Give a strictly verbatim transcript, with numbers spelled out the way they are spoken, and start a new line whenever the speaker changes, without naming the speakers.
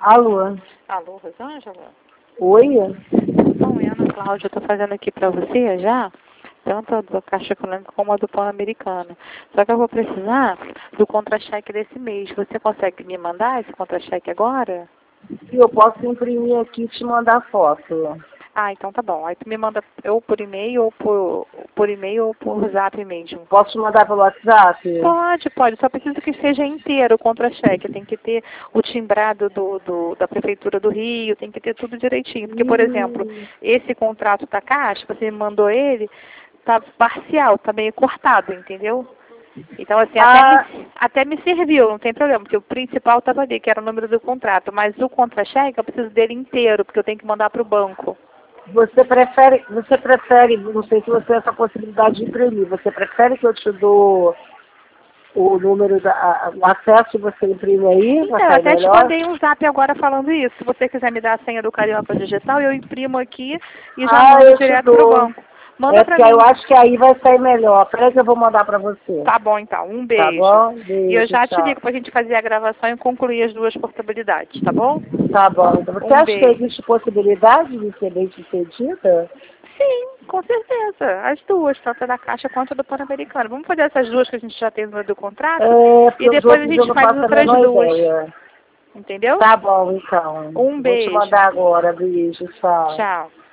Alô?
Alô, Rosângela?
Oi?
Não, é a Ana Cláudia, eu estou fazendo aqui para você já, tanto a do Caixa Econômica como a do Pan-Americano. Só que eu vou precisar do contra-cheque desse mês. Você consegue me mandar esse contra-cheque agora?
Se eu posso imprimir aqui e te mandar foto.
Ah, então tá bom. Aí tu me manda ou por e-mail ou por, por e-mail ou por zap mesmo.
Posso te mandar pelo WhatsApp?
Pode, pode. Só preciso que seja inteiro o contra-cheque. Tem que ter o timbrado do, do, da Prefeitura do Rio, tem que ter tudo direitinho. Porque, por exemplo,
Hum.
esse contrato da Caixa, você me mandou ele, tá parcial, tá meio cortado, entendeu? Então, assim, até,
Ah,
me, até me serviu, não tem problema, porque o principal estava ali, que era o número do contrato. Mas o contra-cheque, eu preciso dele inteiro, porque eu tenho que mandar para o banco.
você prefere, você prefere, não sei se você tem essa possibilidade de imprimir, você prefere que eu te dou o número, da, o acesso e você imprime aí, vai
Então, eu
sair
até te
melhor?
mandei um zap agora falando isso. Se você quiser me dar a senha do Carioca Digital, eu imprimo aqui e já
Ah,
mando
eu te
direto pro
dou.
banco. Manda
É
pra
porque eu
mim.
acho que aí vai sair melhor. Peraí que eu vou mandar pra você.
Tá bom, então. Um
Tá
beijo.
bom?
E eu
Beijo,
já te
tchau.
ligo pra gente fazer a gravação e concluir as duas portabilidades, tá bom?
Tá bom. Então, você
Um
acha que
beijo.
existe possibilidade de ser bem sucedida?
Sim, com certeza. As duas, tanto a da Caixa quanto a do Pan-Americano. Vamos fazer essas duas que a gente já tem no do contrato
É,
e
porque os
depois a
outros eu
gente
não
faz as
faço a
outras
menor
duas.
ideia.
Entendeu?
Tá bom, então.
Um
Vou te
beijo.
mandar agora. Beijo, tchau.
Tchau.